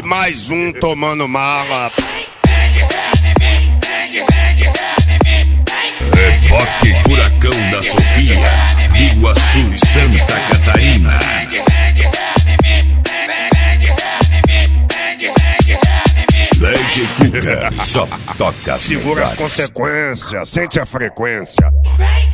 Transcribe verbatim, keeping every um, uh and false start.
mais um tomando mala. Reboque Furacão da Sofia, Iguaçu, Santa Catarina. Lady Cuca, só toca as Segura as melhores. consequências, sente a frequência.